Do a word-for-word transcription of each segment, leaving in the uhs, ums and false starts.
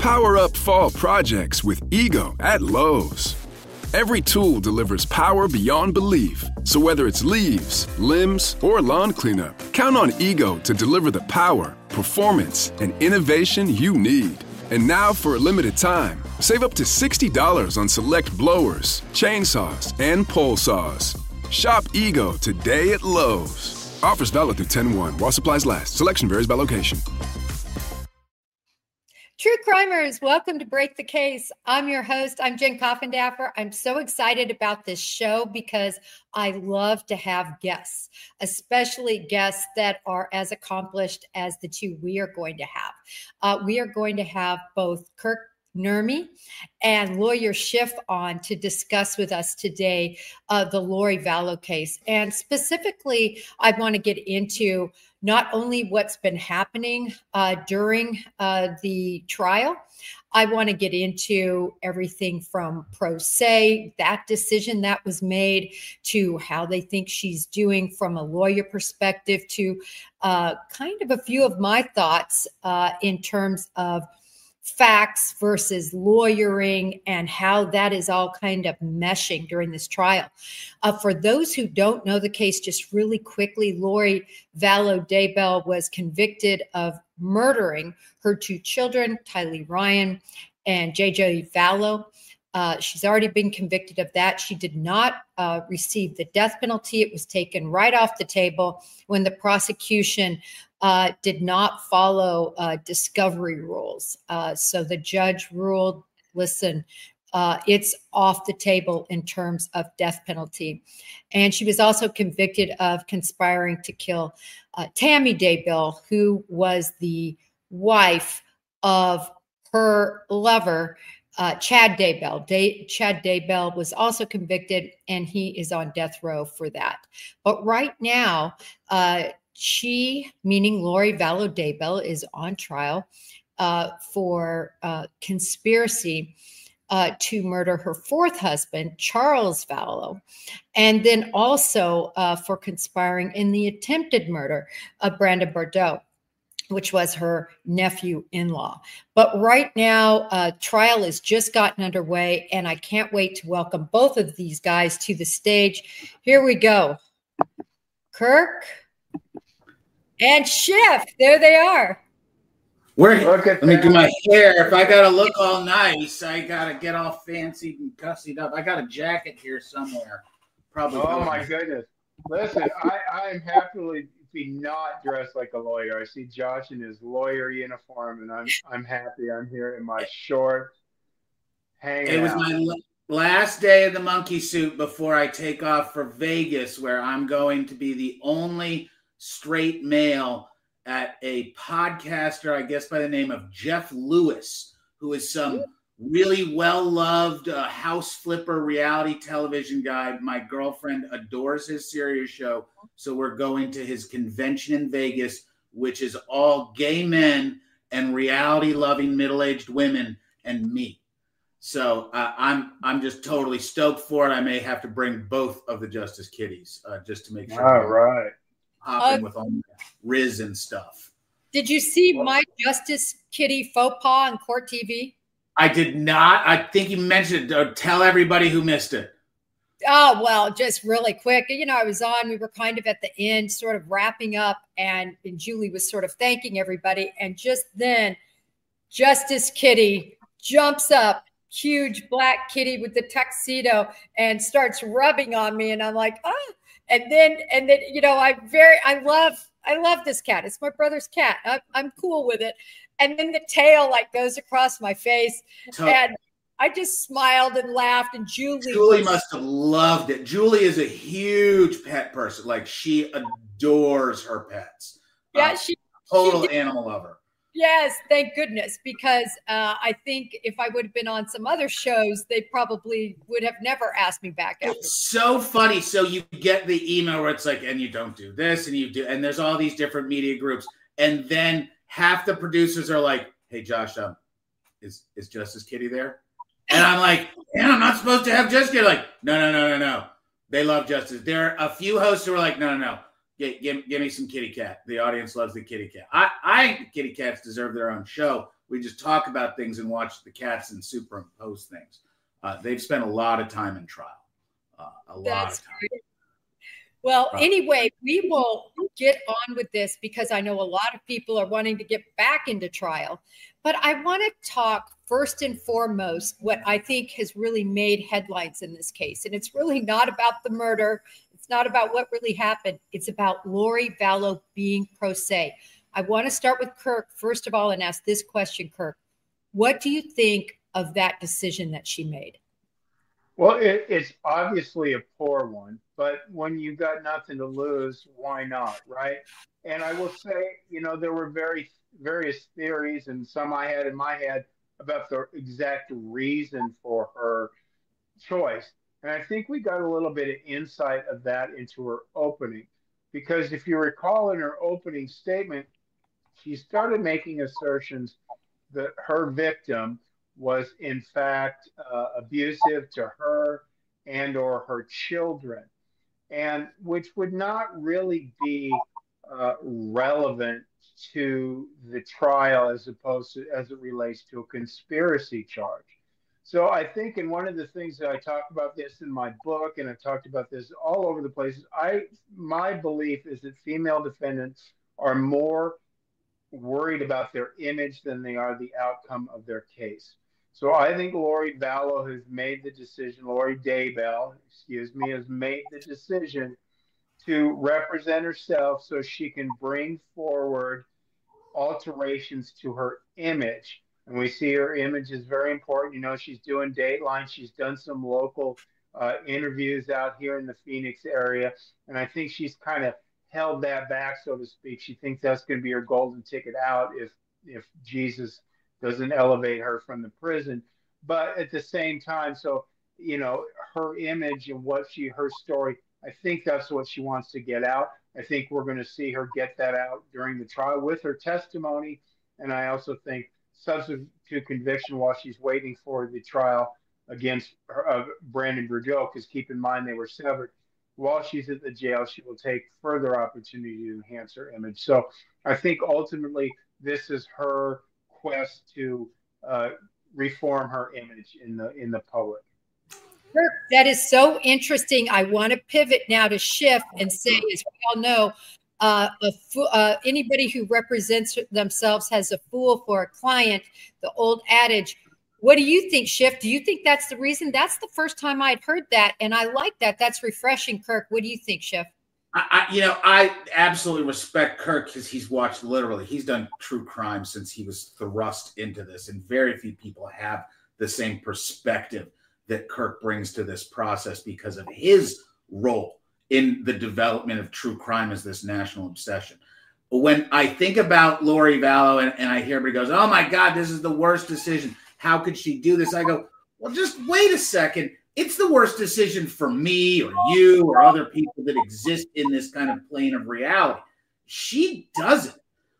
Power up fall projects with Ego at Lowe's. Every tool delivers power beyond belief. So whether it's leaves, limbs, or lawn cleanup, count on Ego to deliver the power, performance, and innovation you need. And now for a limited time, save up to sixty dollars on select blowers, chainsaws, and pole saws. Shop Ego today at Lowe's. Offers valid through ten one while supplies last. Selection varies by location. True crimers, welcome to Break the Case. I'm your host. I'm Jen Coffindaffer. I'm so excited about this show because I love to have guests, especially guests that are as accomplished as the two we are going to have. Uh, we are going to have both Kirk Nurmi and Lawyer Schiff on to discuss with us today uh, the Lori Vallow case. And specifically, I want to get into not only what's been happening uh, during uh, the trial, I want to get into everything from pro se, that decision that was made, to how they think she's doing from a lawyer perspective, to uh, kind of a few of my thoughts uh, in terms of facts versus lawyering and how that is all kind of meshing during this trial. Uh, for those who don't know the case, just really quickly, Lori Vallow Daybell was convicted of murdering her two children, Tylee Ryan and J J Vallow. Uh, she's already been convicted of that. She did not uh, receive the death penalty. It was taken right off the table when the prosecution uh, did not follow uh, discovery rules. Uh, so the judge ruled, listen, uh, it's off the table in terms of death penalty. And she was also convicted of conspiring to kill uh, Tammy Daybell, who was the wife of her lover, Uh, Chad Daybell. Day, Chad Daybell was also convicted, and he is on death row for that. But right now, uh, she, meaning Lori Vallow Daybell, is on trial uh, for uh, conspiracy uh, to murder her fourth husband, Charles Vallow, and then also uh, for conspiring in the attempted murder of Brandon Bordeaux, which was her nephew-in-law. But right now, uh, trial has just gotten underway, and I can't wait to welcome both of these guys to the stage. Here we go. Kirk and Schiff. There they are. Where, let me do my hair. If I got to look all nice, I got to get all fancy and gussied up. I got a jacket here somewhere. Probably. Oh, my goodness. Listen, I, I'm happily be not dressed like a lawyer. I see Josh in his lawyer uniform, and I'm I'm happy. I'm here in my shorts, hanging It was out. my last day of the monkey suit before I take off for Vegas, where I'm going to be the only straight male at a podcaster, I guess by the name of Jeff Lewis, who is some really well-loved uh, house flipper reality television guy. My girlfriend adores his Sirius show, so we're going to his convention in Vegas, which is all gay men and reality-loving middle-aged women and me. So uh, I'm I'm just totally stoked for it. I may have to bring both of the Justice Kitties uh, just to make sure. All right. Hopping Uh, with all my Riz and stuff. Did you see my Justice Kitty faux pas on Court T V? I did not. I think you mentioned it. Uh, tell everybody who missed it. Oh, well, just really quick. You know, I was on, we were kind of at the end, sort of wrapping up, and, and Julie was sort of thanking everybody. And just then, Justice Kitty jumps up, huge black kitty with the tuxedo, and starts rubbing on me. And I'm like, oh, and then, and then, you know, I very, I love, I love this cat. It's my brother's cat. I, I'm cool with it. And then the tail like goes across my face, So, and I just smiled and laughed. And Julie, Julie was, must have loved it. Julie is a huge pet person. Like, she adores her pets. yeah, Uh, she, total she did. animal lover. Yes, thank goodness, because uh, I think if I would have been on some other shows, they probably would have never asked me back after. It's so funny. So you get the email where it's like, and you don't do this, and you do, and there's all these different media groups, and then half the producers are like, "Hey, Josh, um, is is Justice Kitty there?" And I'm like, "Man, I'm not supposed to have Justice Kitty." Like, no, no, no, no, no. They love Justice. There are a few hosts who are like, "No, no, no. Give, give, give me some kitty cat. The audience loves the kitty cat. I, I think the kitty cats deserve their own show. We just talk about things and watch the cats and superimpose things. Uh, they've spent a lot of time in trial. Uh, a lot That's of time. great. Well, Uh, anyway, we will get on with this because I know a lot of people are wanting to get back into trial. But I want to talk first and foremost what I think has really made headlines in this case. And it's really not about the murder. It's not about what really happened. It's about Lori Vallow being pro se. I want to start with Kirk, first of all, and ask this question, Kirk. What do you think of that decision that she made? Well, it, it's obviously a poor one, but when you got nothing to lose, why not, right? And I will say, you know, there were very various theories, and some I had in my head about the exact reason for her choice. And I think we got a little bit of insight of that into her opening, because if you recall in her opening statement, she started making assertions that her victim was in fact uh, abusive to her and or her children, and which would not really be uh, relevant to the trial as opposed to as it relates to a conspiracy charge. So I think, in one of the things that I talk about this in my book, and I've talked about this all over the places, I my belief is that female defendants are more worried about their image than they are the outcome of their case. So I think Lori Vallow has made the decision, Lori Daybell, excuse me, has made the decision to represent herself so she can bring forward alterations to her image. And we see her image is very important. You know, she's doing Dateline. She's done some local uh, interviews out here in the Phoenix area. And I think she's kind of held that back, so to speak. She thinks that's going to be her golden ticket out if if Jesus doesn't elevate her from the prison. But at the same time, so, you know, her image and what she, her story, I think that's what she wants to get out. I think we're going to see her get that out during the trial with her testimony. And I also think subsequent to conviction, while she's waiting for the trial against her, uh, Brandon Bourdeaux, because keep in mind they were severed, while she's at the jail, she will take further opportunity to enhance her image. So I think ultimately this is her quest to uh, reform her image in the in the public. That is so interesting. I want to pivot now to shift and say, as we all know, uh, a fo- uh, anybody who represents themselves has a fool for a client, the old adage. What do you think, Schiff? Do you think that's the reason? That's the first time I'd heard that, and I like that. That's refreshing, Kirk. What do you think, Schiff? I, I, you know, I absolutely respect Kirk because he's watched literally. He's done true crime since he was thrust into this, and very few people have the same perspective that Kirk brings to this process because of his role in the development of true crime as this national obsession. When I think about Lori Vallow and, and I hear everybody goes, "Oh my God, this is the worst decision. How could she do this?" I go, well, just wait a second. It's the worst decision for me or you or other people that exist in this kind of plane of reality. She doesn't.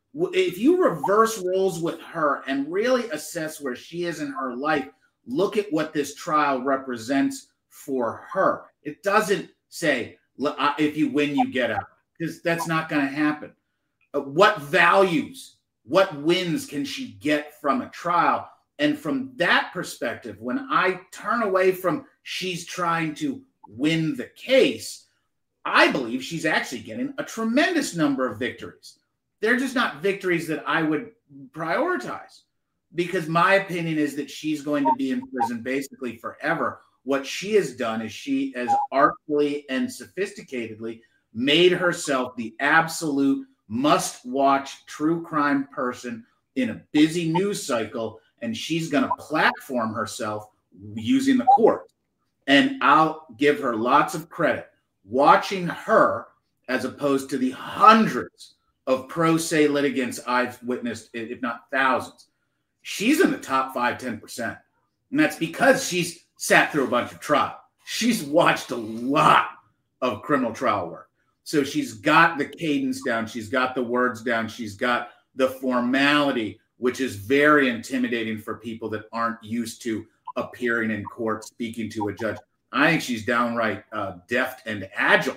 If you reverse roles with her and really assess where she is in her life, look at what this trial represents for her. It doesn't say, if you win, you get out, because that's not going to happen. What values, what wins can she get from a trial? And from that perspective, when I turn away from she's trying to win the case, I believe she's actually getting a tremendous number of victories. They're just not victories that I would prioritize, because my opinion is that she's going to be in prison basically forever. What she has done is she has artfully and sophisticatedly made herself the absolute must-watch true crime person in a busy news cycle, and she's going to platform herself using the court. And I'll give her lots of credit. Watching her, as opposed to the hundreds of pro se litigants I've witnessed, if not thousands, she's in the top five, ten percent. And that's because she's sat through a bunch of trial. She's watched a lot of criminal trial work. So she's got the cadence down. She's got the words down. She's got the formality, which is very intimidating for people that aren't used to appearing in court, speaking to a judge. I think she's downright uh, deft and agile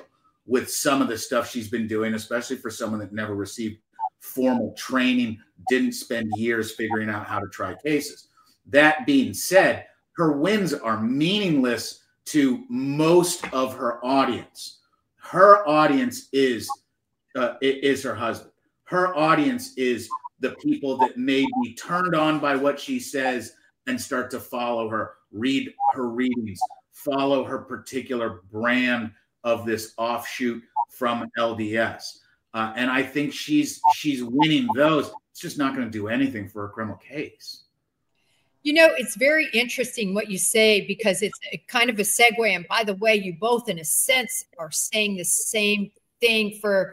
with some of the stuff she's been doing, especially for someone that never received formal training, didn't spend years figuring out how to try cases. That being said, her wins are meaningless to most of her audience. Her audience is uh, is her husband. Her audience is the people that may be turned on by what she says and start to follow her, read her readings, follow her particular brand of this offshoot from L D S. Uh, and I think she's she's winning those. It's just not going to do anything for a criminal case. You know, it's very interesting what you say, because it's a kind of a segue. And by the way, you both, in a sense, are saying the same thing for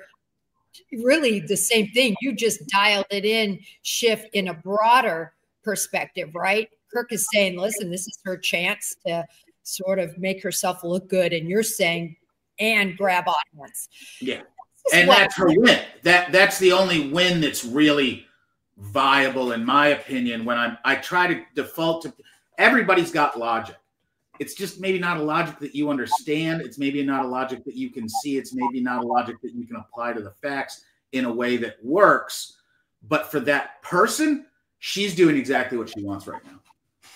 really the same thing. You just dialed it in, shift in a broader perspective, right? Kirk is saying, listen, this is her chance to sort of make herself look good. And you're saying, and grab audience. Yeah. And what, that's her win. That that's the only win that's really viable, in my opinion. When I'm, I try to default to, everybody's got logic. It's just maybe not a logic that you understand. It's maybe not a logic that you can see. It's maybe not a logic that you can apply to the facts in a way that works. But for that person, she's doing exactly what she wants right now.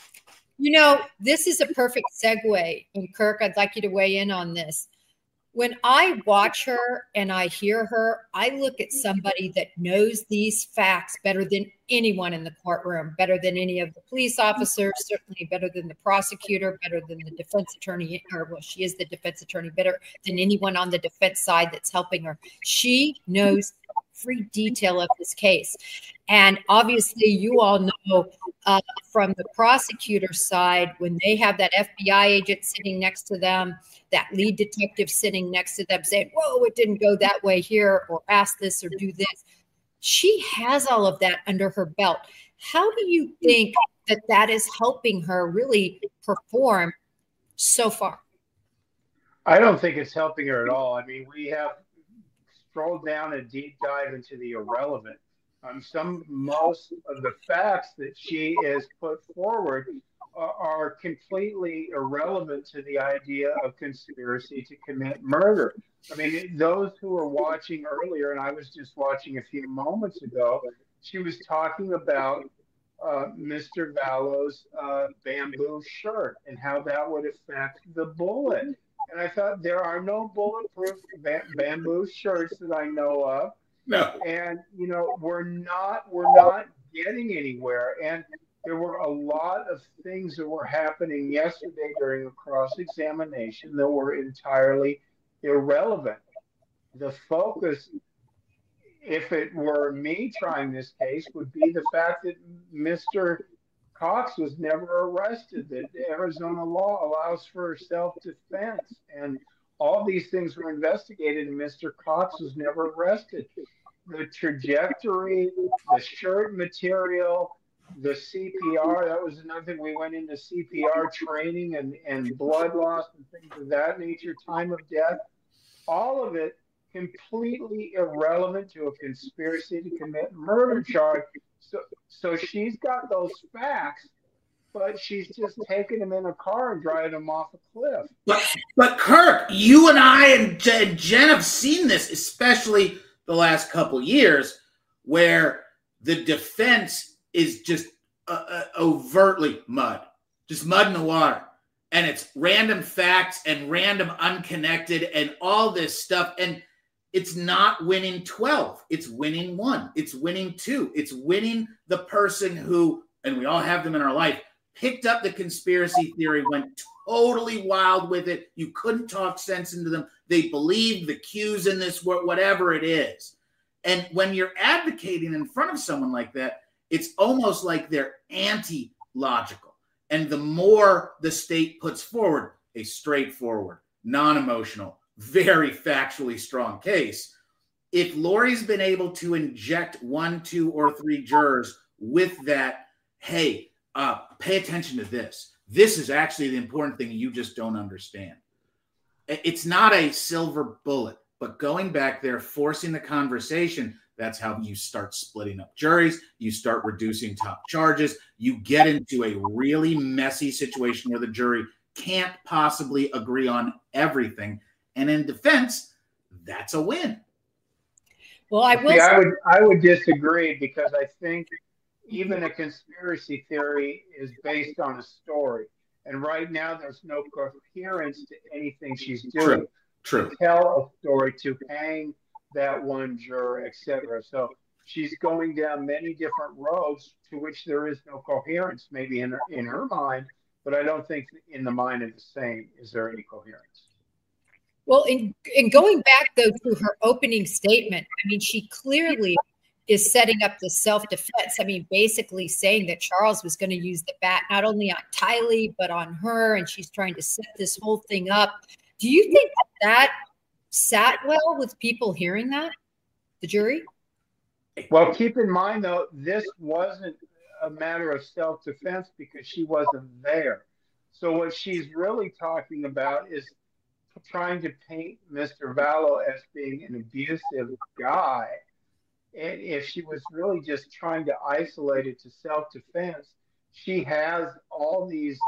You know, this is a perfect segue. And Kirk, I'd like you to weigh in on this. When I watch her and I hear her, I look at somebody that knows these facts better than anyone in the courtroom, better than any of the police officers, certainly better than the prosecutor, better than the defense attorney, or well, she is the defense attorney, better than anyone on the defense side that's helping her. She knows every detail of this case. And obviously, you all know uh, from the prosecutor side, when they have that F B I agent sitting next to them, that lead detective sitting next to them saying, whoa, it didn't go that way here, or ask this or do this. She has all of that under her belt. How do you think that that is helping her really perform so far? I don't think it's helping her at all. I mean, we have strolled down a deep dive into the irrelevant. Um, some, most of the facts that she has put forward are, are completely irrelevant to the idea of conspiracy to commit murder. I mean, those who were watching earlier, and I was just watching a few moments ago, she was talking about uh, Mister Vallo's uh, bamboo shirt and how that would affect the bullet. And I thought, there are no bulletproof ba- bamboo shirts that I know of. No. And, you know, we're not, we're not getting anywhere. And there were a lot of things that were happening yesterday during the cross-examination that were entirely irrelevant. The focus, if it were me trying this case, would be the fact that Mister Cox was never arrested, that Arizona law allows for self-defense. And all these things were investigated, and Mister Cox was never arrested. The trajectory, the shirt material, the C P R, that was another thing. We went into C P R training and, and blood loss and things of that nature, time of death. All of it completely irrelevant to a conspiracy to commit murder charge. So, so she's got those facts, but she's just taking them in a car and driving them off a cliff. But, but Kirk, you and I and Jen have seen this, especially the last couple years, where the defense is just uh, uh, overtly mud, just mud in the water. And it's random facts and random unconnected and all this stuff. And it's not winning twelve. It's winning one. It's winning two. It's winning the person who, and we all have them in our life, picked up the conspiracy theory, went totally wild with it. You couldn't talk sense into them. They believed the cues in this, whatever it is. And when you're advocating in front of someone like that, it's almost like they're anti-logical. And the more the state puts forward a straightforward, non-emotional, very factually strong case, if Lori's been able to inject one, two, or three jurors with that, hey, uh, pay attention to this. This is actually the important thing you just don't understand. It's not a silver bullet, but going back there, forcing the conversation, that's how you start splitting up juries. You start reducing top charges. You get into a really messy situation where the jury can't possibly agree on everything. And in defense, that's a win. Well, I will. See, I would I would disagree because I think even a conspiracy theory is based on a story, and right now there's no coherence to anything she's doing. True. True. To tell a story, to hang that one juror, et cetera. So she's going down many different roads to which there is no coherence, maybe in her, in her mind, but I don't think in the mind of the same is there any coherence. Well, in, in going back, though, to her opening statement, I mean, she clearly is setting up the self-defense. I mean, basically saying that Charles was going to use the bat not only on Tylee, but on her, and she's trying to set this whole thing up. Do you think that, that sat well with people hearing that, the jury? Well, keep in mind, though, this wasn't a matter of self-defense because she wasn't there. So what she's really talking about is trying to paint Mister Vallow as being an abusive guy. And if she was really just trying to isolate it to self-defense, she has all these,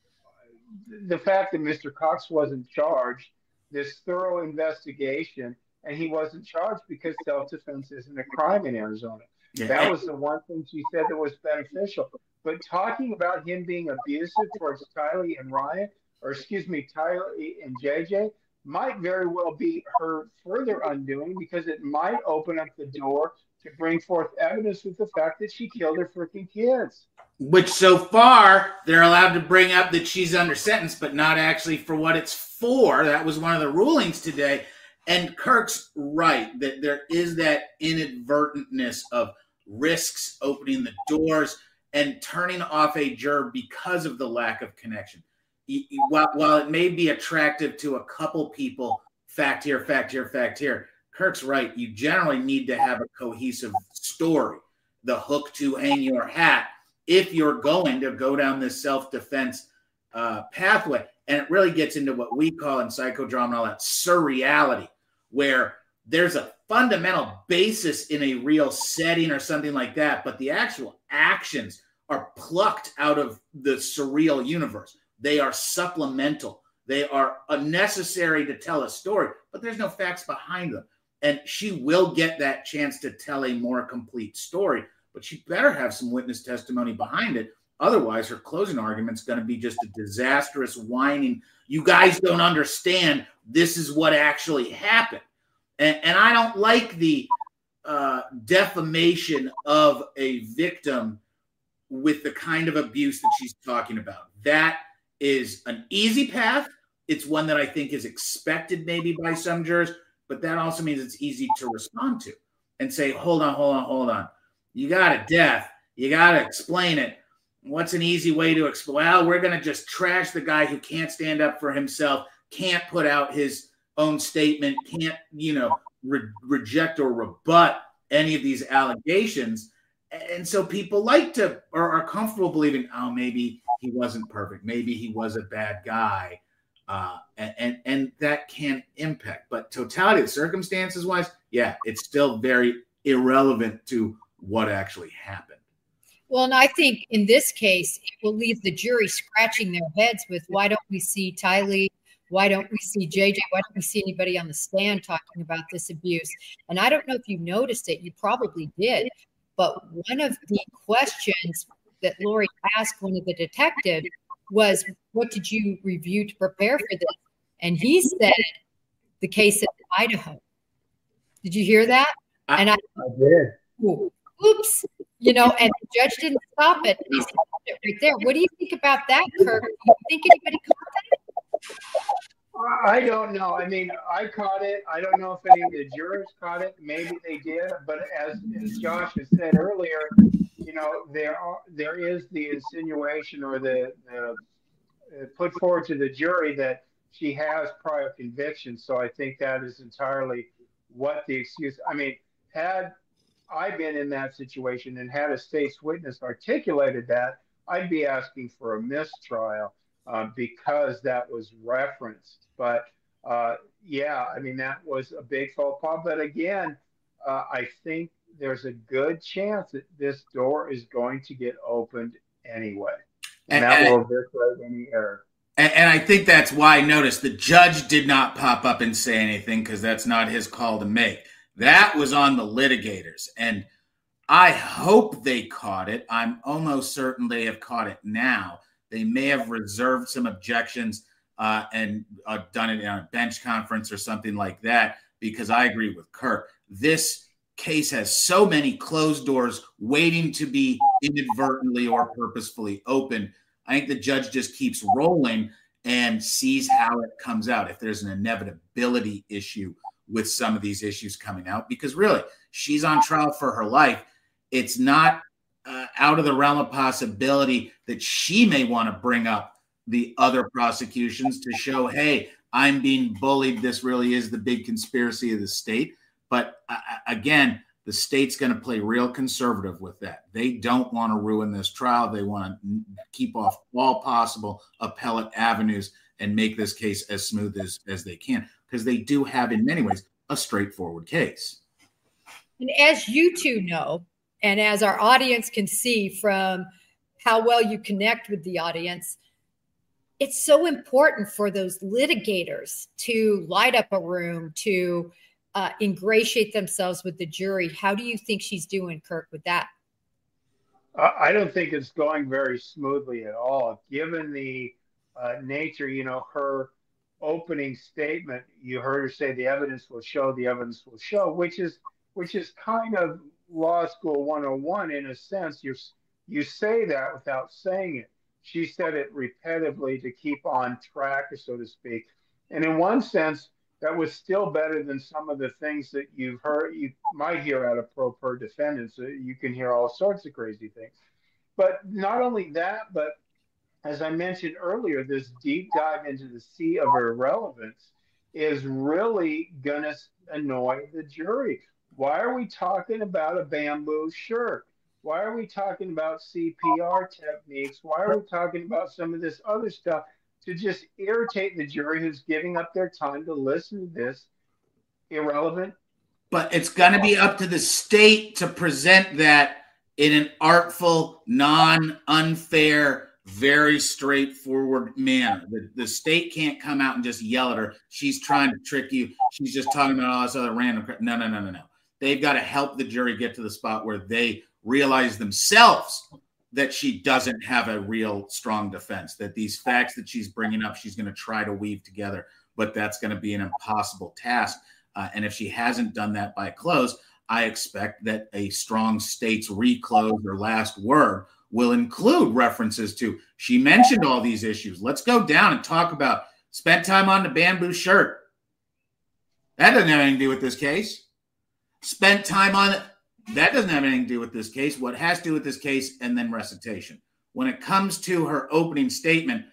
the fact that Mister Cox wasn't charged, this thorough investigation, and he wasn't charged because self-defense isn't a crime in Arizona. Yeah. That was the one thing she said that was beneficial. But talking about him being abusive towards Tylee and Ryan, or excuse me, Tylee and J J, might very well be her further undoing because it might open up the door to bring forth evidence with the fact that she killed her freaking kids. Which so far they're allowed to bring up that she's under sentence, but not actually for what it's for. That was one of the rulings today. And Kirk's right that there is that inadvertentness of risks opening the doors and turning off a juror because of the lack of connection. While, while it may be attractive to a couple people, fact here, fact here, fact here, Kirk's right. You generally need to have a cohesive story, the hook to hang your hat, if you're going to go down this self-defense uh, pathway. And it really gets into what we call in psychodrama and all that surreality, where there's a fundamental basis in a real setting or something like that, but the actual actions are plucked out of the surreal universe. They are supplemental. They are unnecessary to tell a story, but there's no facts behind them. And she will get that chance to tell a more complete story, but she better have some witness testimony behind it. Otherwise, her closing argument is going to be just a disastrous whining. You guys don't understand. This is what actually happened. And, and I don't like the uh, defamation of a victim with the kind of abuse that she's talking about. That is an easy path. It's one that I think is expected maybe by some jurors, but that also means it's easy to respond to and say, hold on, hold on, hold on. You got a death. You got to explain it. What's an easy way to explain? Well, we're going to just trash the guy who can't stand up for himself, can't put out his own statement, can't, you know, re- reject or rebut any of these allegations. And so people like to, or are comfortable believing, oh, maybe he wasn't perfect. Maybe he was a bad guy. Uh, and, and, and that can impact. But totality of circumstances wise, yeah, it's still very irrelevant to what actually happened. Well, and I think in this case, it will leave the jury scratching their heads with, why don't we see Tylee? Why don't we see J J? Why don't we see anybody on the stand talking about this abuse? And I don't know if you noticed it. You probably did. But one of the questions that Lori asked one of the detectives was, what did you review to prepare for this? And he said, the case in Idaho. Did you hear that? I, and I, I did. Oops. You know, and the judge didn't stop it. He stopped it right there. What do you think about that, Kirk? Do you think anybody caught that? I don't know. I mean, I caught it. I don't know if any of the jurors caught it. Maybe they did. But as, as Josh has said earlier, you know, there are there is the insinuation or the, the uh, put forward to the jury that she has prior convictions. So I think that is entirely what the excuse. I mean, had I've been in that situation and had a state's witness articulated that, I'd be asking for a mistrial uh, because that was referenced. But uh, yeah, I mean, that was a big faux pas. But again, uh, I think there's a good chance that this door is going to get opened anyway. And, and that and, will eviscerate any error. And, and I think that's why, notice, the judge did not pop up and say anything because that's not his call to make. That was on the litigators. And I hope they caught it. I'm almost certain they have caught it now. They may have reserved some objections uh, and uh, done it in a bench conference or something like that, because I agree with Kirk. This case has so many closed doors waiting to be inadvertently or purposefully opened. I think the judge just keeps rolling and sees how it comes out, if there's an inevitability issue with some of these issues coming out, because really, she's on trial for her life. It's not uh, out of the realm of possibility that she may want to bring up the other prosecutions to show, hey, I'm being bullied. This really is the big conspiracy of the state. But uh, again, the state's going to play real conservative with that. They don't want to ruin this trial. They want to keep off all possible appellate avenues and make this case as smooth as, as they can, because they do have, in many ways, a straightforward case. And as you two know, and as our audience can see from how well you connect with the audience, it's so important for those litigators to light up a room, to uh, ingratiate themselves with the jury. How do you think she's doing, Kirk, with that? I don't think it's going very smoothly at all, given the uh, nature, you know, her opening statement. You heard her say the evidence will show, the evidence will show, which is which is kind of law school one oh one in a sense. You you say that without saying it. She said it repetitively to keep on track, so to speak. And in one sense, that was still better than some of the things that you've heard, you might hear out of pro per defendants. You can hear all sorts of crazy things. But not only that, but as I mentioned earlier, this deep dive into the sea of irrelevance is really going to annoy the jury. Why are we talking about a bamboo shirt? Why are we talking about C P R techniques? Why are we talking about some of this other stuff to just irritate the jury who's giving up their time to listen to this irrelevant? But it's going to be up to the state to present that in an artful, non-unfair, very straightforward manner. The, the state can't come out and just yell at her. She's trying to trick you. She's just talking about all this other random crap. No, no, no, no, no. They've got to help the jury get to the spot where they realize themselves that she doesn't have a real strong defense, that these facts that she's bringing up, she's going to try to weave together, but that's going to be an impossible task. Uh, and if she hasn't done that by close, I expect that a strong state's reclose or last word will include references to, she mentioned all these issues. Let's go down and talk about spent time on the bamboo shirt. That doesn't have anything to do with this case. Spent time on it. That doesn't have anything to do with this case. What has to do with this case, and then recitation. When it comes to her opening statement,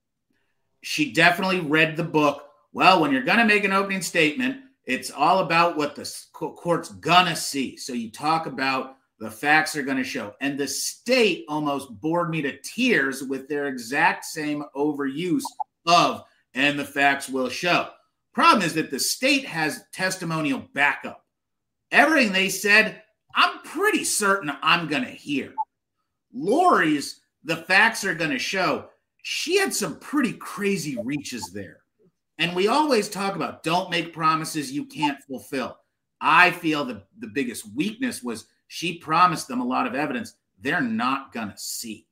she definitely read the book. Well, when you're going to make an opening statement, it's all about what the court's going to see. So you talk about the facts are going to show. And the state almost bored me to tears with their exact same overuse of, and the facts will show. Problem is that the state has testimonial backup. Everything they said, I'm pretty certain I'm going to hear. Lori's, the facts are going to show, she had some pretty crazy reaches there. And we always talk about don't make promises you can't fulfill. I feel the, the biggest weakness was she promised them a lot of evidence they're not going to see.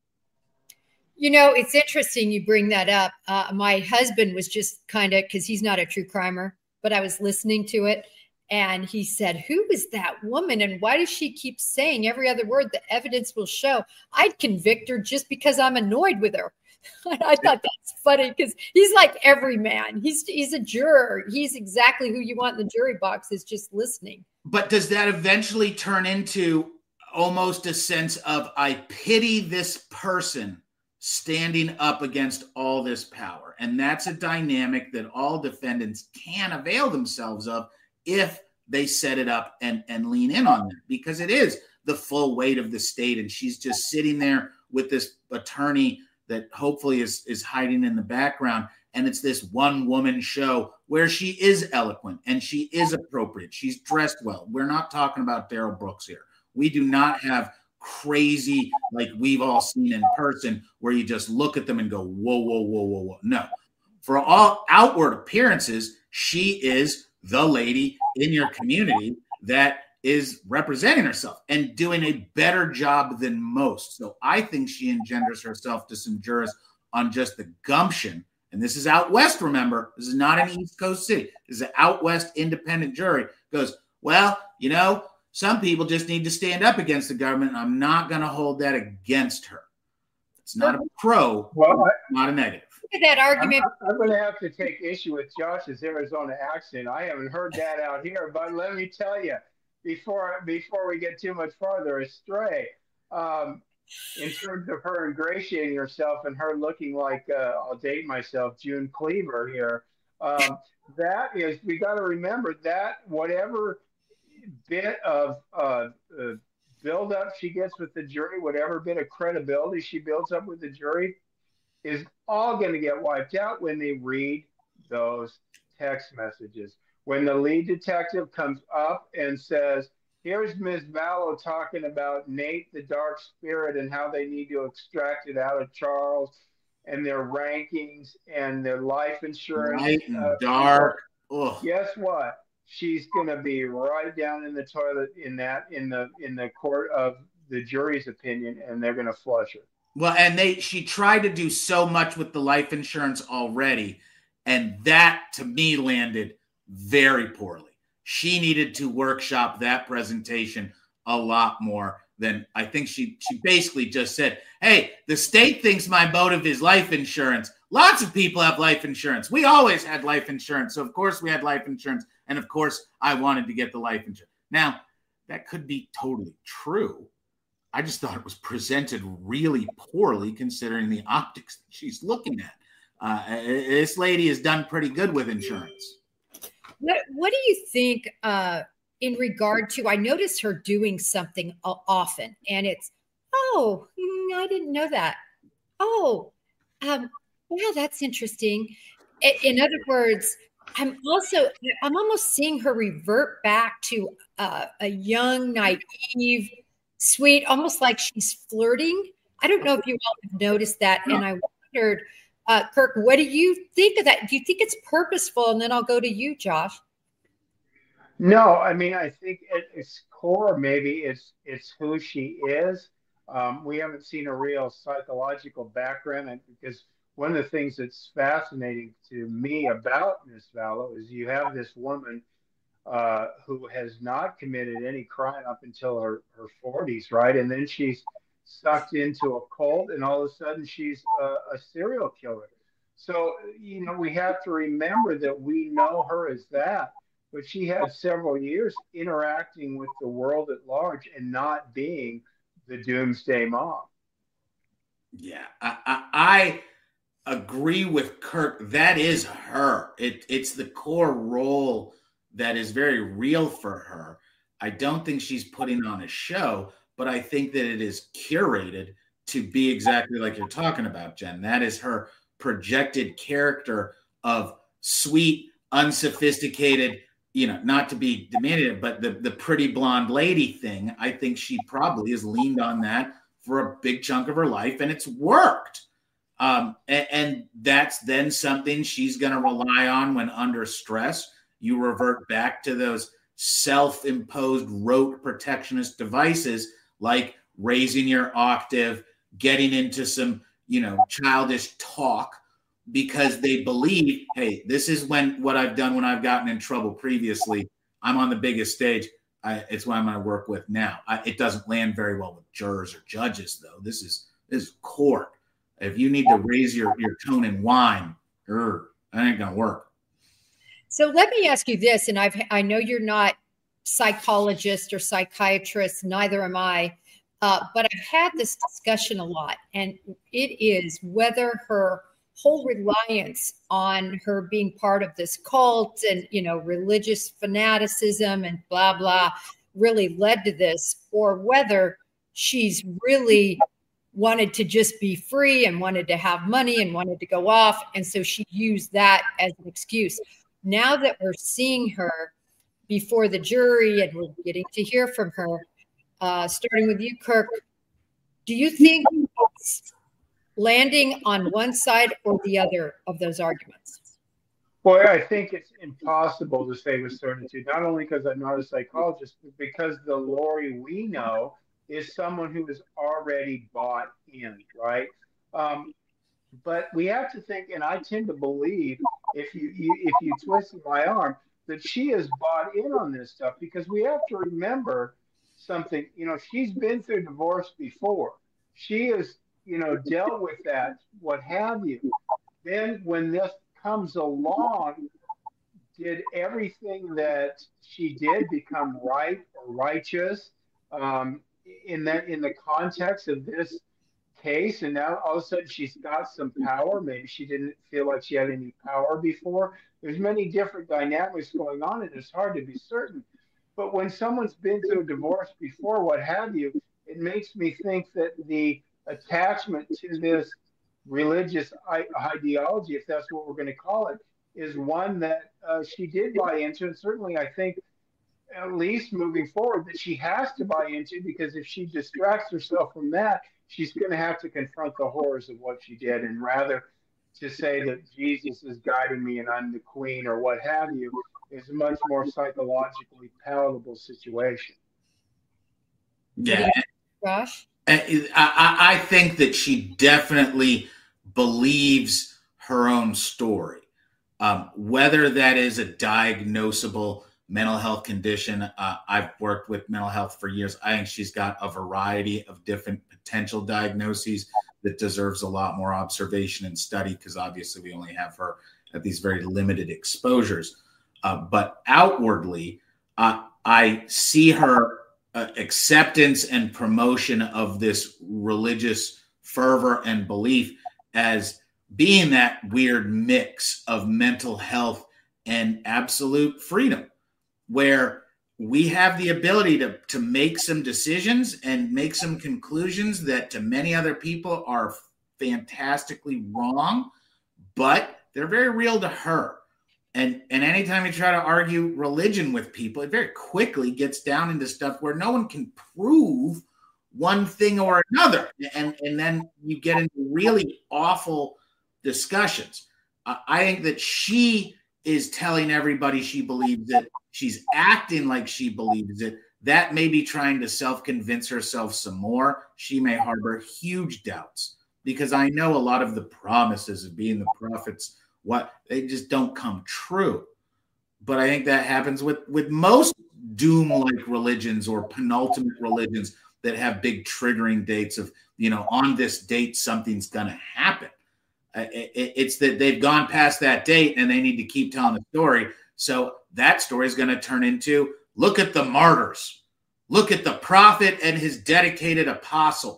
You know, it's interesting you bring that up. Uh, my husband was just kind of, because he's not a true crimer, but I was listening to it. And he said, who is that woman? And why does she keep saying every other word? The evidence will show. I'd convict her just because I'm annoyed with her. I thought that's funny because he's like every man. He's he's a juror. He's exactly who you want in the jury box, is just listening. But does that eventually turn into almost a sense of, I pity this person standing up against all this power? And that's a dynamic that all defendants can avail themselves of if they set it up and, and lean in on that, because it is the full weight of the state. And she's just sitting there with this attorney that hopefully is, is hiding in the background. And it's this one woman show where she is eloquent and she is appropriate. She's dressed well. We're not talking about Darrell Brooks here. We do not have crazy like we've all seen in person, where you just look at them and go, whoa, whoa, whoa, whoa, whoa. No. For all outward appearances, she is the lady in your community that is representing herself and doing a better job than most. So I think she engenders herself to some jurors on just the gumption. And this is out west, remember. This is not an East Coast city. This is an out west independent jury. Goes, well, you know, some people just need to stand up against the government, and I'm not going to hold that against her. It's not a pro, well, I, not a negative. Look at that argument. I'm, I'm going to have to take issue with Josh's Arizona accent. I haven't heard that out here, but let me tell you, before before we get too much farther astray, um, in terms of her ingratiating herself and her looking like, uh, I'll date myself, June Cleaver here, um, that is, we got to remember that whatever bit of uh, uh, build up she gets with the jury, whatever bit of credibility she builds up with the jury, is all going to get wiped out when they read those text messages. When the lead detective comes up and says, here's Miz Vallow talking about Nate, the dark spirit, and how they need to extract it out of Charles, and their rankings and their life insurance. Light and uh, dark. Ugh. Guess what? She's going to be right down in the toilet in that in the in the court of the jury's opinion, and they're going to flush her. Well, and they she tried to do so much with the life insurance already, and that to me landed very poorly. She needed to workshop that presentation a lot more than I think she she basically just said, hey, the state thinks my motive is life insurance. Lots of people have life insurance. We always had life insurance. So, of course, we had life insurance. And, of course, I wanted to get the life insurance. Now, that could be totally true. I just thought it was presented really poorly considering the optics that she's looking at. Uh, this lady has done pretty good with insurance. What, what do you think uh, in regard to, I noticed her doing something often, and it's, oh, I didn't know that. Oh, um, wow, that's interesting. In other words, I'm also, I'm almost seeing her revert back to uh, a young, naive, sweet, almost like she's flirting. I don't know if you all have noticed that. And I wondered, uh, Kirk, what do you think of that? Do you think it's purposeful? And then I'll go to you, Josh. No, I mean, I think at its core, maybe it's, it's who she is. Um, we haven't seen a real psychological background, and because one of the things that's fascinating to me about Miz Vallow is you have this woman uh, who has not committed any crime up until her, her forties, right? And then she's sucked into a cult, and all of a sudden she's a, a serial killer. So, you know, we have to remember that we know her as that, but she had several years interacting with the world at large and not being the doomsday mom. Yeah, I, I, I agree with Kirk. That is her. It, it's the core role that is very real for her. I don't think she's putting on a show, but I think that it is curated to be exactly like you're talking about, Jen. That is her projected character of sweet, unsophisticated, you know, not to be diminutive, but the, the pretty blonde lady thing. I think she probably has leaned on that for a big chunk of her life, and it's worked. Um, and, and that's then something she's going to rely on when under stress. You revert back to those self-imposed rote protectionist devices like raising your octave, getting into some, you know, childish talk because they believe, hey, this is when what I've done when I've gotten in trouble previously. I'm on the biggest stage. I, it's what I'm going to work with now. I, it doesn't land very well with jurors or judges, though. This is this is court. If you need to raise your, your tone and whine, er, that ain't going to work. So let me ask you this, and I've I know you're not psychologist or psychiatrist, neither am I, uh, but I've had this discussion a lot, and it is whether her whole reliance on her being part of this cult and, you know, religious fanaticism and blah, blah, really led to this, or whether she's really wanted to just be free and wanted to have money and wanted to go off. And so she used that as an excuse. Now that we're seeing her before the jury and we're getting to hear from her, uh, starting with you, Kirk, Do you think it's landing on one side or the other of those arguments? Boy, I think it's impossible to say with certitude, not only because I'm not a psychologist, but because the Lori we know is someone who is already bought in, right? Um, but we have to think, and I tend to believe, if you, you if you twist my arm, that she is bought in on this stuff, because we have to remember something. You know, she's been through divorce before. She has, you know, dealt with that, what have you. Then when this comes along, did everything that she did become right or righteous um, in that in the context of this case? And now all of a sudden she's got some power. Maybe she didn't feel like she had any power before. There's many different dynamics going on, and it's hard to be certain. But when someone's been through a divorce before, what have you, it makes me think that the attachment to this religious ideology, if that's what we're going to call it, is one that uh, she did buy into. And certainly I think, at least moving forward, that she has to buy into, because if she distracts herself from that, she's going to have to confront the horrors of what she did. And rather to say that Jesus is guiding me and I'm the queen or what have you is a much more psychologically palatable situation. Yeah. Josh? I, I, I think that she definitely believes her own story. Um, whether that is a diagnosable mental health condition, uh, I've worked with mental health for years. I think she's got a variety of different potential diagnoses that deserves a lot more observation and study, because obviously we only have her at these very limited exposures. Uh, but outwardly, uh, I see her uh, acceptance and promotion of this religious fervor and belief as being that weird mix of mental health and absolute freedom, where we have the ability to, to make some decisions and make some conclusions that to many other people are fantastically wrong, but they're very real to her. And, and anytime you try to argue religion with people, it very quickly gets down into stuff where no one can prove one thing or another. And, and then you get into really awful discussions. Uh, I think that she is telling everybody she believes it. She's acting like she believes it. That may be trying to self-convince herself some more. She may harbor huge doubts, because I know a lot of the promises of being the prophets, what they just don't come true. But I think that happens with, with most doom-like religions or penultimate religions that have big triggering dates of, you know, on this date, something's going to happen. Uh, it, it's that they've gone past that date and they need to keep telling the story. So that story is going to turn into, look at the martyrs. Look at the prophet and his dedicated apostle.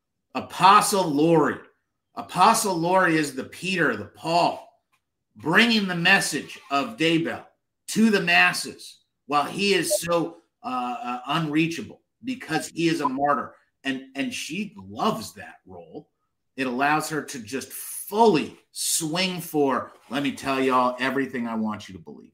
Apostle Lori. Apostle Lori is the Peter, the Paul, bringing the message of Daybell to the masses while he is so uh, uh, unreachable because he is a martyr. And, and she loves that role. It allows her to just fully swing for, let me tell y'all everything I want you to believe.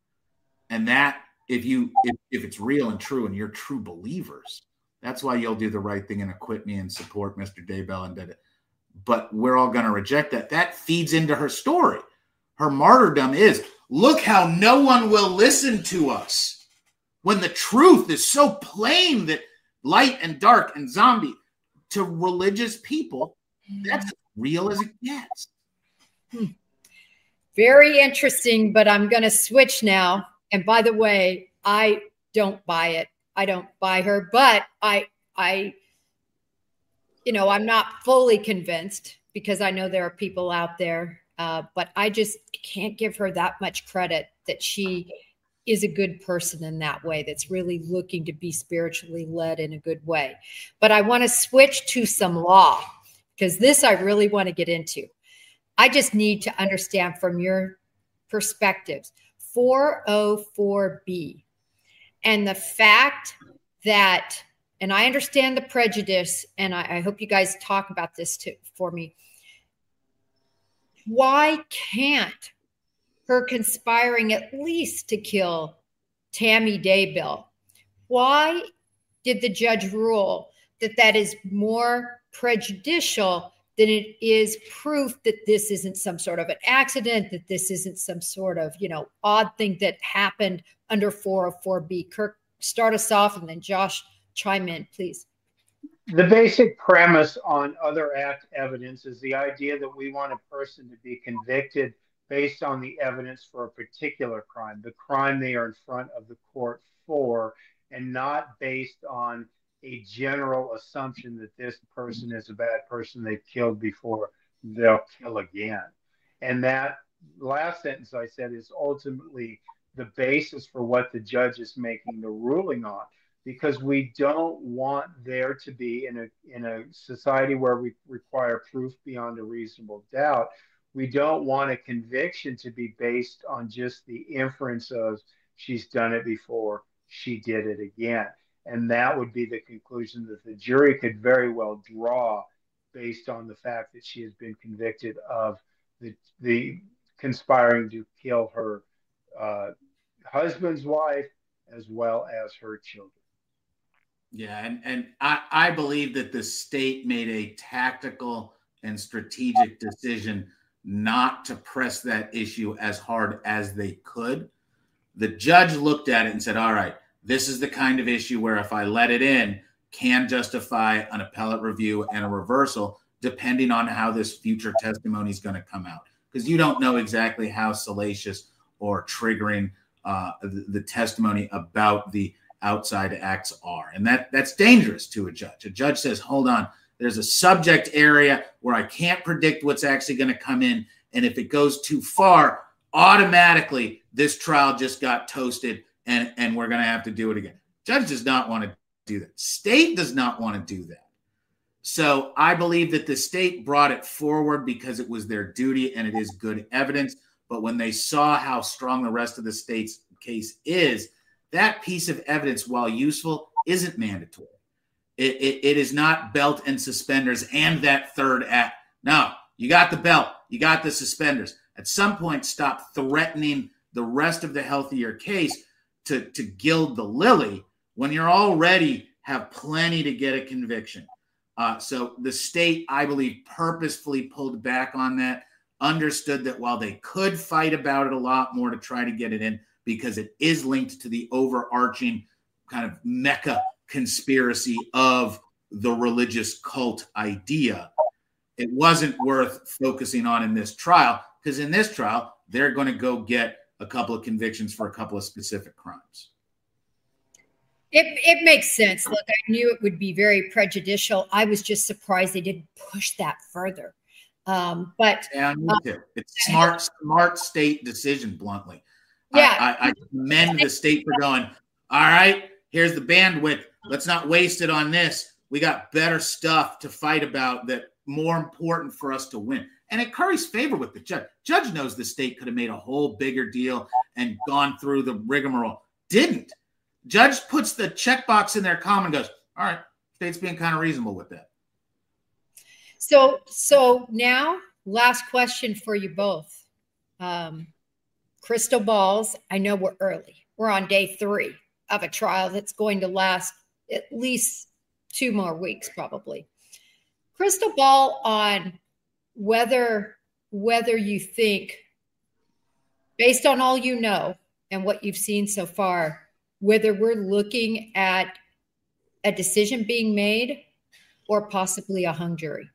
And that, if you if, if it's real and true and you're true believers, that's why you'll do the right thing and acquit me and support Mister Daybell and did it. But we're all going to reject that. That feeds into her story. Her martyrdom is, look how no one will listen to us when the truth is so plain that light and dark and zombie to religious people, that's as real as it gets. Hmm. Very interesting, but I'm going to switch now. And by the way, I don't buy it. I don't buy her, but I, I, you know, I'm not fully convinced, because I know there are people out there, uh, but I just can't give her that much credit that she is a good person in that way, that's really looking to be spiritually led in a good way. But I want to switch to some law, because this I really want to get into. I just need to understand from your perspectives, four oh four B, and the fact that, and I understand the prejudice, and I, I hope you guys talk about this too, for me. Why can't her conspiring at least to kill Tammy Daybell, why did the judge rule that that is more prejudicial than it is proof that this isn't some sort of an accident, that this isn't some sort of, you know, odd thing that happened under four oh four B. Kirk, start us off, and then Josh, chime in, please. The basic premise on other act evidence is the idea that we want a person to be convicted based on the evidence for a particular crime, the crime they are in front of the court for, and not based on a general assumption that this person is a bad person they've killed before, they'll kill again. And that last sentence I said is ultimately the basis for what the judge is making the ruling on, because we don't want there to be, in a in a society where we require proof beyond a reasonable doubt, we don't want a conviction to be based on just the inference of she's done it before, she did it again. And that would be the conclusion that the jury could very well draw based on the fact that she has been convicted of the, the conspiring to kill her uh, husband's wife as well as her children. Yeah, and, and I, I believe that the state made a tactical and strategic decision not to press that issue as hard as they could. The judge looked at it and said, all right, this is the kind of issue where if I let it in, can justify an appellate review and a reversal, depending on how this future testimony is going to come out. Because you don't know exactly how salacious or triggering uh, the, the testimony about the outside acts are. And that that's dangerous to a judge. A judge says, hold on, there's a subject area where I can't predict what's actually going to come in. And if it goes too far, automatically this trial just got toasted and, and we're going to have to do it again. Judge does not want to do that. State does not want to do that. So I believe that the state brought it forward because it was their duty and it is good evidence. But when they saw how strong the rest of the state's case is, that piece of evidence, while useful, isn't mandatory. It, it, it is not belt and suspenders and that third act. No, you got the belt, you got the suspenders. At some point, stop threatening the rest of the healthier case to, to gild the lily when you're already have plenty to get a conviction. Uh, so the state, I believe, purposefully pulled back on that, understood that while they could fight about it a lot more to try to get it in, because it is linked to the overarching kind of Mecca conspiracy of the religious cult idea, it wasn't worth focusing on in this trial, because in this trial, they're going to go get a couple of convictions for a couple of specific crimes. It, it makes sense. Look, I knew it would be very prejudicial. I was just surprised they didn't push that further. Um, but yeah, me uh, too. It's smart, smart state decision, bluntly. Yeah. I, I, I commend the state for going, all right, here's the bandwidth. Let's not waste it on this. We got better stuff to fight about that more important for us to win. And it curries favor with the judge. Judge knows the state could have made a whole bigger deal and gone through the rigmarole. Didn't. Judge puts the checkbox in their column and goes, all right, state's being kind of reasonable with that. So, so now, last question for you both. Um, crystal balls. I know we're early. We're on day three of a trial that's going to last at least two more weeks, probably. Crystal ball on whether whether you think, based on all you know and what you've seen so far, whether we're looking at a decision being made or possibly a hung jury.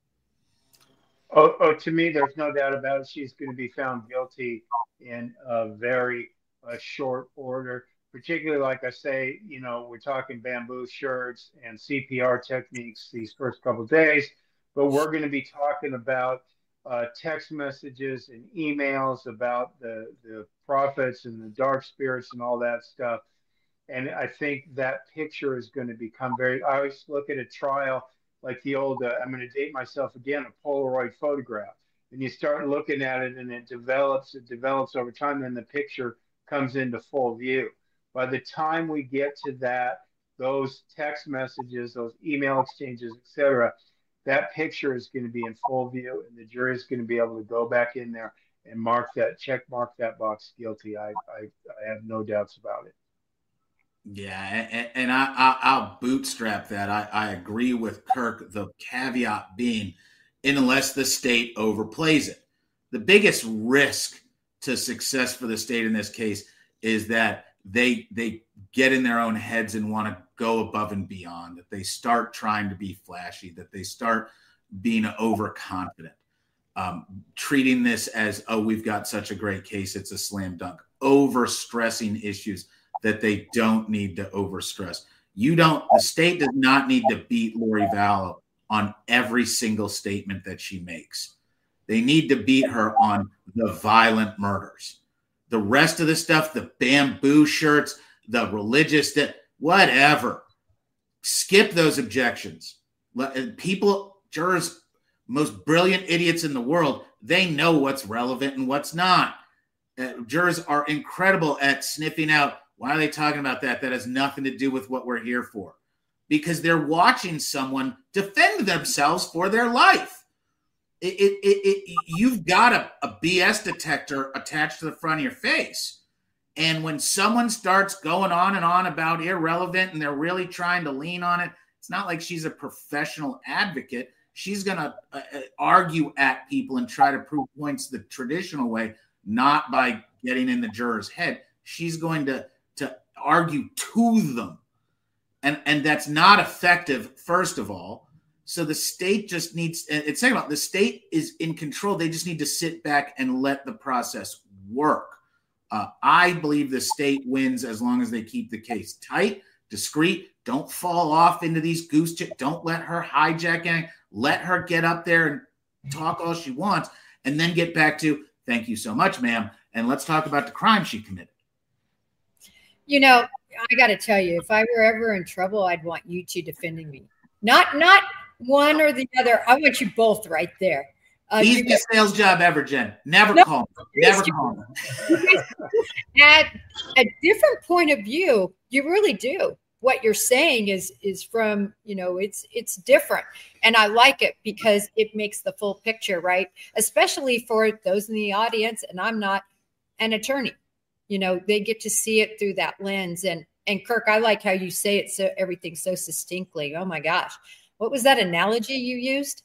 Oh, oh, to me, there's no doubt about it. She's going to be found guilty in a very uh, short order, particularly, like I say, you know, we're talking bamboo shirts and C P R techniques these first couple of days, but we're going to be talking about uh, text messages and emails about the, the prophets and the dark spirits and all that stuff. And I think that picture is going to become very, I always look at a trial like the old, uh, I'm going to date myself again, a Polaroid photograph. And you start looking at it and it develops, it develops over time, and the picture comes into full view. By the time we get to that, those text messages, those email exchanges, et cetera, that picture is going to be in full view, and the jury is going to be able to go back in there and mark that, check mark that box guilty. I, I, I have no doubts about it. Yeah, and, and I, I, I'll bootstrap that. I, I agree with Kirk, the caveat being, unless the state overplays it. The biggest risk to success for the state in this case is that they they get in their own heads and want to go above and beyond, that they start trying to be flashy, that they start being overconfident, um, treating this as, oh, we've got such a great case, it's a slam dunk, over-stressing issues that they don't need to overstress. You don't, the state does not need to beat Lori Vallow on every single statement that she makes. They need to beat her on the violent murders. The rest of the stuff, the bamboo shirts, the religious, whatever, skip those objections. People, jurors, most brilliant idiots in the world, they know what's relevant and what's not. Uh, jurors are incredible at sniffing out, why are they talking about that? That has nothing to do with what we're here for. Because they're watching someone defend themselves for their life. It, it, it, it, you've got a, a B S detector attached to the front of your face. And when someone starts going on and on about irrelevant and they're really trying to lean on it, it's not like she's a professional advocate. She's going to uh, argue at people and try to prove points the traditional way, not by getting in the juror's head. She's going to, to argue to them. And, and that's not effective, first of all. So the state just needs, it's saying about the state is in control. They just need to sit back and let the process work. Uh, I believe the state wins as long as they keep the case tight, discreet. Don't fall off into these goose chicks. Don't let her hijack anything. Let her get up there and talk all she wants, and then get back to, thank you so much, ma'am, and let's talk about the crime she committed. You know, I got to tell you, if I were ever in trouble, I'd want you two defending me. Not, not one or the other. I want you both right there. Uh, Easiest sales job ever, Jen. Never no, call me. Never call me. At a different point of view, you really do. What you're saying is is from, you know, it's it's different. And I like it because it makes the full picture, right? Especially for those in the audience, and I'm not an attorney. You know, they get to see it through that lens. And and Kirk, I like how you say it so everything so succinctly. Oh my gosh. What was that analogy you used?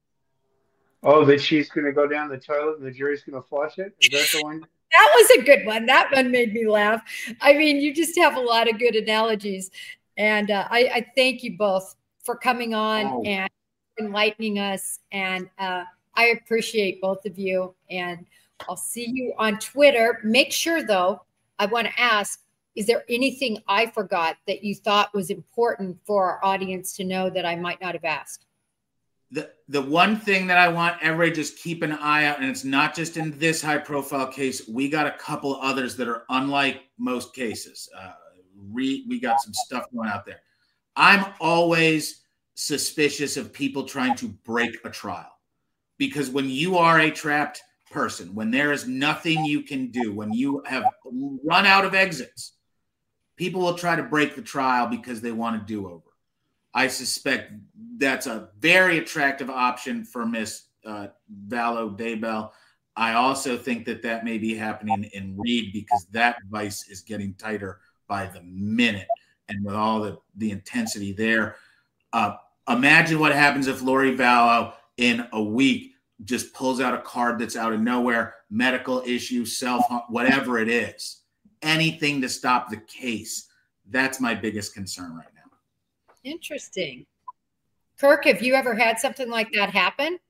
Oh, that she's going to go down the toilet and the jury's going to flush it? Is that the one? That was a good one. That one made me laugh. I mean, you just have a lot of good analogies. And uh, I, I thank you both for coming on oh. and enlightening us. And uh, I appreciate both of you. And I'll see you on Twitter. Make sure, though, I want to ask, is there anything I forgot that you thought was important for our audience to know that I might not have asked? The the one thing that I want everybody just keep an eye out, and it's not just in this high profile case. We got a couple others that are unlike most cases. Uh, re, we got some stuff going out there. I'm always suspicious of people trying to break a trial, because when you are a trapped person, when there is nothing you can do, when you have run out of exits, people will try to break the trial because they want a do-over. I suspect that's a very attractive option for Miss uh, Vallow Daybell. I also think that that may be happening in Reed because that vice is getting tighter by the minute. And with all the, the intensity there, uh, imagine what happens if Lori Vallow in a week just pulls out a card that's out of nowhere, medical issue, self-harm, whatever it is, anything to stop the case. That's my biggest concern right now. Interesting. Kirk, have you ever had something like that happen?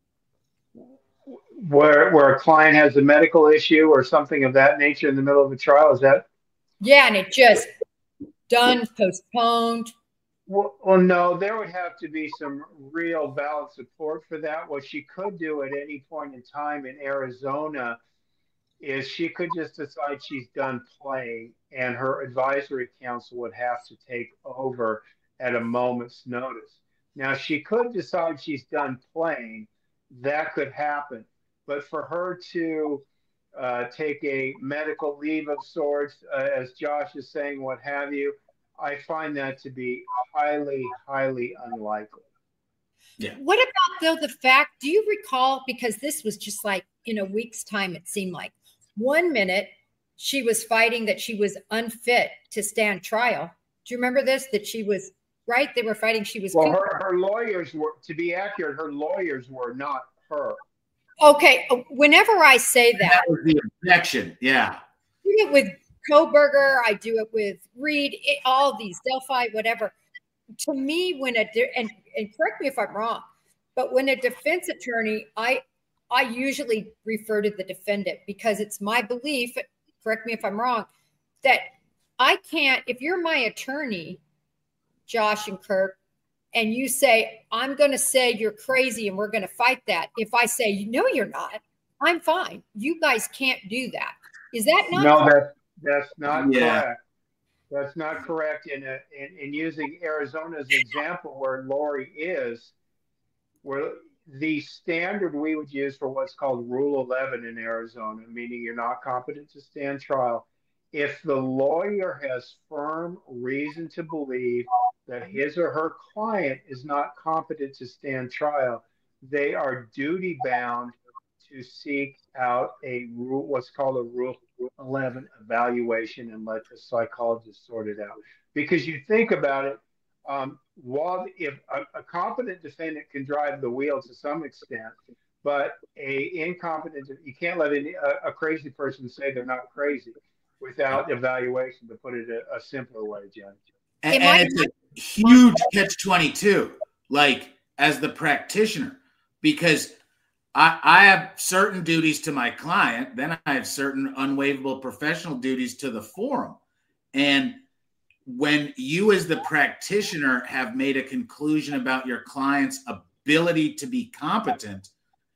Where where a client has a medical issue or something of that nature in the middle of a trial? Is that? Yeah, and it just done, postponed. Well, well, no, there would have to be some real valid support for that. What she could do at any point in time in Arizona is she could just decide she's done playing, and her advisory council would have to take over at a moment's notice. Now, she could decide she's done playing. That could happen. But for her to uh, take a medical leave of sorts, uh, as Josh is saying, what have you, I find that to be highly, highly unlikely. Yeah. What about, though, the fact, do you recall, because this was just like in a week's time, it seemed like, one minute she was fighting that she was unfit to stand trial. Do you remember this? That she was, right? They were fighting she was. Well, her, her lawyers were, to be accurate, her lawyers were, not her. Okay. Whenever I say that. That was the objection. Yeah. I do it with Koberger. I do it with Reed, it, all these, Delphi, whatever. To me, when a, and, and correct me if I'm wrong, but when a defense attorney, I, I usually refer to the defendant because it's my belief, correct me if I'm wrong, that I can't, if you're my attorney, Josh and Kirk, and you say, I'm going to say you're crazy and we're going to fight that. If I say, no, you're not, I'm fine. You guys can't do that. Is that not? No, that, that's not yeah. correct. That's not correct. In, a, in in using Arizona's example where Lori is, where the standard we would use for what's called Rule eleven in Arizona, meaning you're not competent to stand trial, if the lawyer has firm reason to believe that his or her client is not competent to stand trial, they are duty bound to seek out a rule, what's called a Rule eleven evaluation, and let the psychologist sort it out. Because you think about it, um, while if a, a competent defendant can drive the wheel to some extent, but a incompetent, you can't let any, a, a crazy person say they're not crazy without evaluation, to put it a, a simpler way, Jen. And, and it's a huge catch twenty-two, like as the practitioner, because I, I have certain duties to my client, then I have certain unwaivable professional duties to the forum. And when you as the practitioner have made a conclusion about your client's ability to be competent,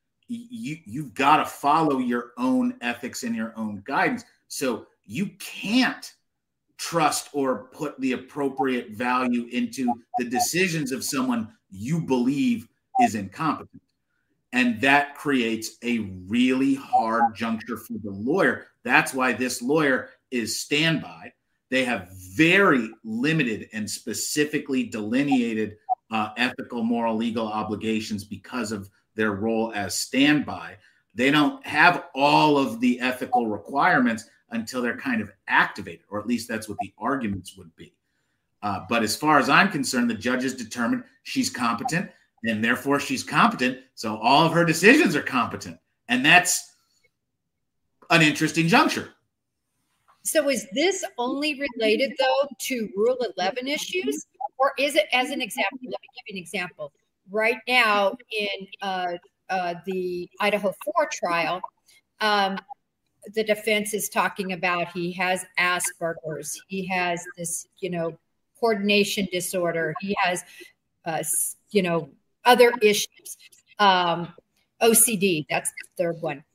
you, you've got to follow your own ethics and your own guidance. So you can't trust or put the appropriate value into the decisions of someone you believe is incompetent. And that creates a really hard juncture for the lawyer. That's why this lawyer is standby. They have very limited and specifically delineated uh, ethical, moral, legal obligations because of their role as standby. They don't have all of the ethical requirements until they're kind of activated, or at least that's what the arguments would be. Uh, but as far as I'm concerned, the judge has determined she's competent, and therefore she's competent, so all of her decisions are competent. And that's an interesting juncture. So is this only related, though, to Rule eleven issues? Or is it, as an example, let me give you an example. Right now in uh, uh, the Idaho four trial, um, the defense is talking about he has Asperger's, he has this, you know, coordination disorder, he has, uh, you know, other issues, um, O C D, that's the third one.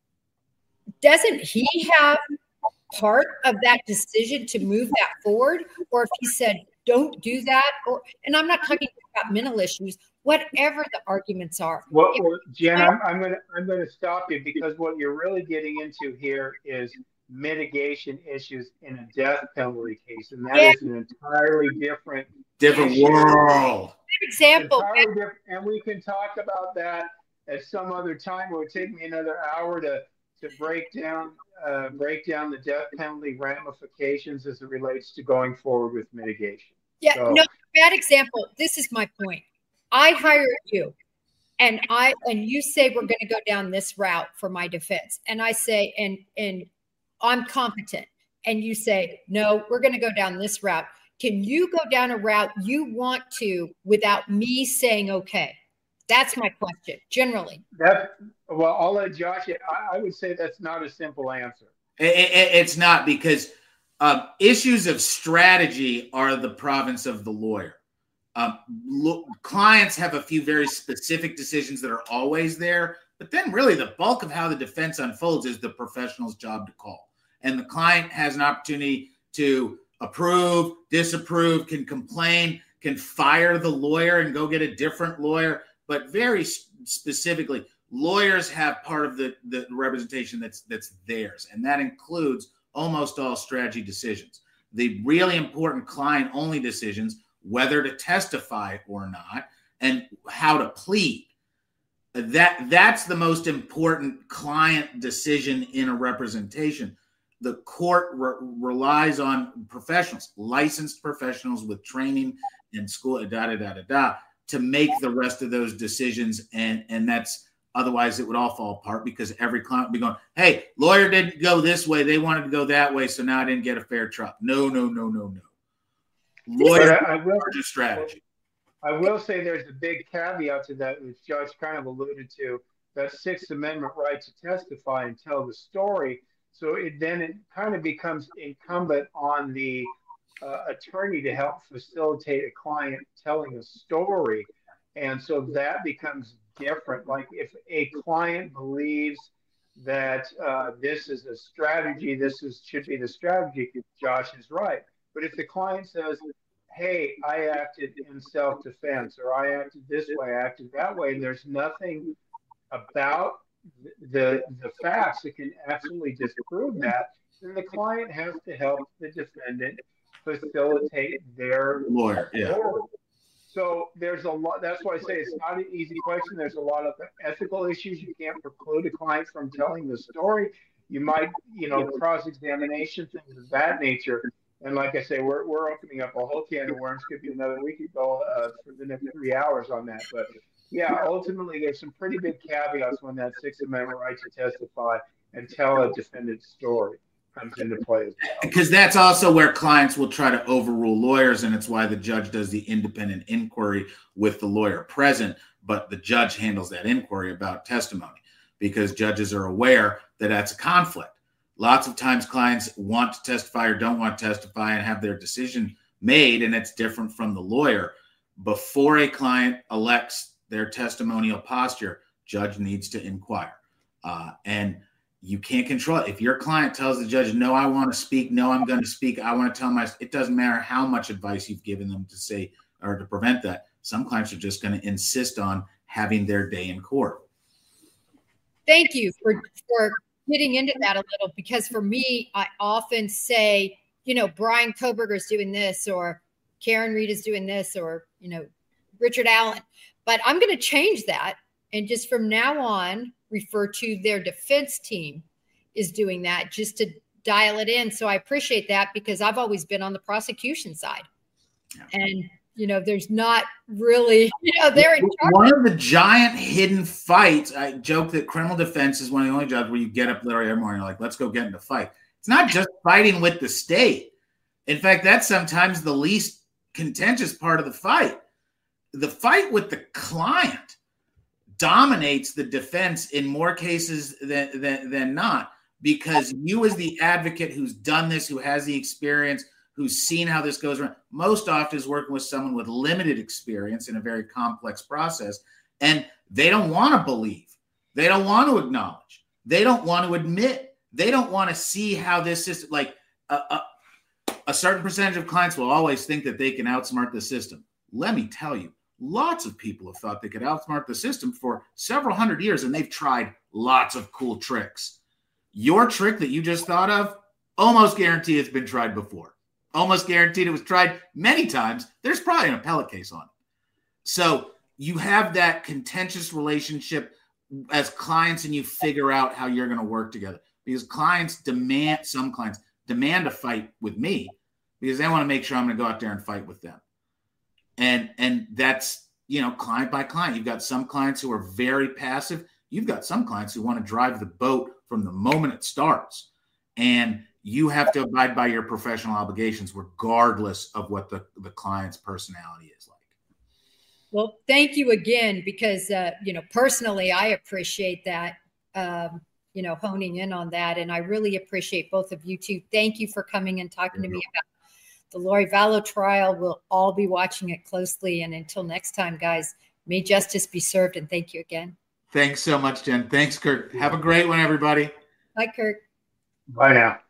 Doesn't he have part of that decision to move that forward? Or if he said, don't do that, or, and I'm not talking about mental issues, whatever the arguments are. Well, well Jen, I'm, I'm going to I'm going to stop you, because what you're really getting into here is mitigation issues in a death penalty case, and that yeah. is an entirely different different issue. world. Example, different, and we can talk about that at some other time. It would take me another hour to to break down uh, break down the death penalty ramifications as it relates to going forward with mitigation. Yeah, so, no, bad example. This is my point. I hired you, and I and you say we're going to go down this route for my defense, and I say, and and I'm competent, and you say, no, we're going to go down this route. Can you go down a route you want to without me saying okay? That's my question. Generally, that well, I'll let Josh. I, I would say that's not a simple answer. It, it, it's not, because um, issues of strategy are the province of the lawyer. Um, lo- clients have a few very specific decisions that are always there, but then really the bulk of how the defense unfolds is the professional's job to call. And the client has an opportunity to approve, disapprove, can complain, can fire the lawyer and go get a different lawyer. But very specifically, lawyers have part of the, the representation that's that's theirs, and that includes almost all strategy decisions. The really important client-only decisions, whether to testify or not, and how to plead. That that's the most important client decision in a representation. the court re- relies on professionals, licensed professionals with training in school, da da da da da, to make the rest of those decisions, and and that's otherwise it would all fall apart because every client would be going, hey, lawyer didn't go this way, they wanted to go that way, so now I didn't get a fair trial. No, no, no, no, no. Lawyer I, I will, strategy. I will say there's a big caveat to that, which Judge kind of alluded to, that Sixth Amendment right to testify and tell the story. So it then it kind of becomes incumbent on the uh, attorney to help facilitate a client telling a story. And so that becomes different. Like if a client believes that uh, this is a strategy, this is should be the strategy, Josh is right. But if the client says, hey, I acted in self-defense, or I acted this way, I acted that way, and there's nothing about the the facts that can absolutely disprove that, then the client has to help the defendant facilitate their lawyer. Yeah. So there's a lot. That's why I say it's not an easy question. There's a lot of ethical issues. You can't preclude a client from telling the story. You might, you know, cross-examination, things of that nature. And like I say, we're we're opening up a whole can of worms. Could be another week ago uh, for the next three hours on that. But yeah, ultimately, there's some pretty big caveats when that Sixth Amendment right to testify and tell a defendant's story comes into play as well. Because that's also where clients will try to overrule lawyers, and it's why the judge does the independent inquiry with the lawyer present, but the judge handles that inquiry about testimony because judges are aware that that's a conflict. Lots of times clients want to testify or don't want to testify and have their decision made, and it's different from the lawyer. Before a client elects their testimonial posture, judge needs to inquire. Uh, and you can't control it. If your client tells the judge, no, I want to speak, no, I'm going to speak, I want to tell my, it doesn't matter how much advice you've given them to say or to prevent that. Some clients are just going to insist on having their day in court. Thank you for, for getting into that a little, because for me, I often say, you know, Brian Koberger is doing this, or Karen Reed is doing this, or, you know, Richard Allen. But I'm going to change that. And just from now on, refer to their defense team is doing that, just to dial it in. So I appreciate that, because I've always been on the prosecution side. Yeah. And, you know, there's not really, you know, they're in charge. One of the giant hidden fights, I joke that criminal defense is one of the only jobs where you get up literally every morning, like, let's go get in a fight. It's not just fighting with the state. In fact, that's sometimes the least contentious part of the fight. The fight with the client dominates the defense in more cases than, than, than not, because you as the advocate who's done this, who has the experience, who's seen how this goes around, most often is working with someone with limited experience in a very complex process, and they don't want to believe. They don't want to acknowledge. They don't want to admit. They don't want to see how this system, like a, a, a certain percentage of clients will always think that they can outsmart the system. Let me tell you, lots of people have thought they could outsmart the system for several hundred years, and they've tried lots of cool tricks. Your trick that you just thought of, almost guarantee it's been tried before. Almost guaranteed it was tried many times. There's probably an appellate case on it. So you have that contentious relationship as clients, and you figure out how you're going to work together. Because clients demand, some clients demand a fight with me because they want to make sure I'm going to go out there and fight with them. And and that's, you know, client by client. You've got some clients who are very passive. You've got some clients who want to drive the boat from the moment it starts. And you have to abide by your professional obligations regardless of what the, the client's personality is like. Well, thank you again, because, uh, you know, personally, I appreciate that, um, you know, honing in on that. And I really appreciate both of you too. Thank you for coming and talking to me about the Lori Vallow trial. We'll all be watching it closely. And until next time, guys, may justice be served. And thank you again. Thanks so much, Jen. Thanks, Kurt. Have a great one, everybody. Bye, Kurt. Bye now.